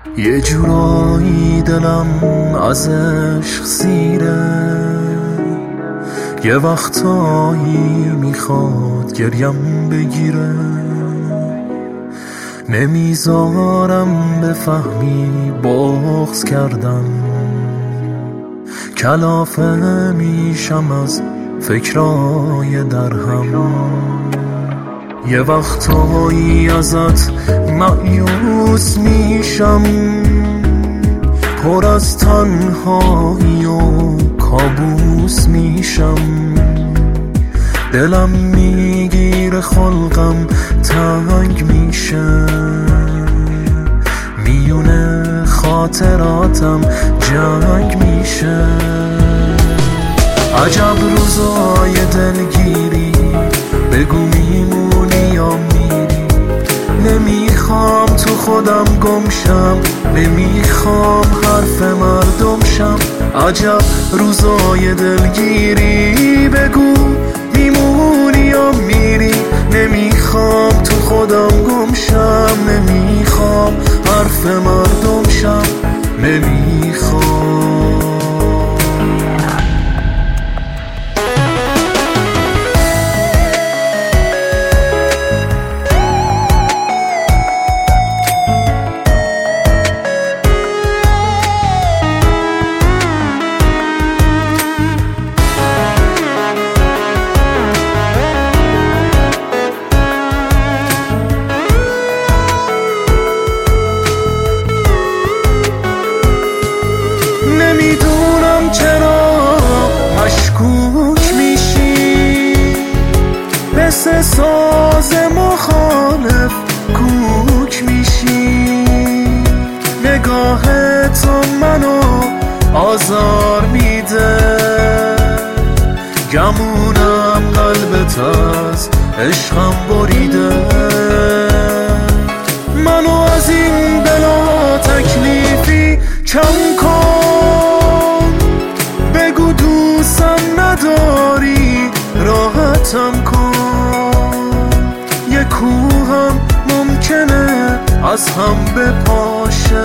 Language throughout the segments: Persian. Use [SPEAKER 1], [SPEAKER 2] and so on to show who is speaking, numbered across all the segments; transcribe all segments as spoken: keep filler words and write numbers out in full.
[SPEAKER 1] یه جورایی دلم از عشق سیره، یه وقتایی میخواد گریم بگیره، نمیذارم بفهمی بغض کردم، کلافه میشم از فکرای درهم، یه وقتایی ازت مایوس میشم، پر از تنهایی و کابوس میشم، دلم میگیره خلقم تنگ میشه، میونه خاطراتم جنگ میشه. عجب روزای دلگیری، بگو میمونی یا میری، نمیخوام تو خودم گمشم، نمیخوام حرف مردم شم. عجب روزای دلگیری، بگو میمونی یا میری، نمیخوام تو خودم گمشم، نمیخوام حرف مردم شم، نمیخوام. نمیدونم چرا مشکوک میشی، مثل ساز مخالف کوک میشی، نگاه تو منو آزار میده، گمونم قلبت از عشقم بریده، منو از این بلا تکلیفی کم کن، بگو دوستم نداری راحتم کن، یه کوهم ممکنه از هم بپاشه،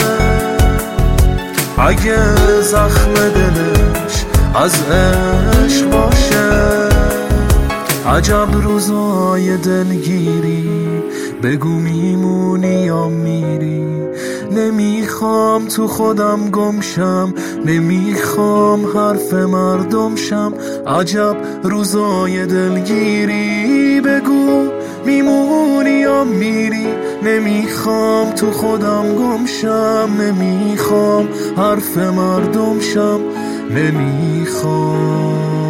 [SPEAKER 1] اگه زخم دلش از عشق باشه. عجب روزای دلگیری، بگو میمونی یا میری، نمیخوام تو خودم گمشم، نمیخوام حرف مردم شم. عجب روزای دلگیری، بگو میمونی یا میری، نمیخوام تو خودم گمشم، نمیخوام حرف مردم شم، نمیخوام.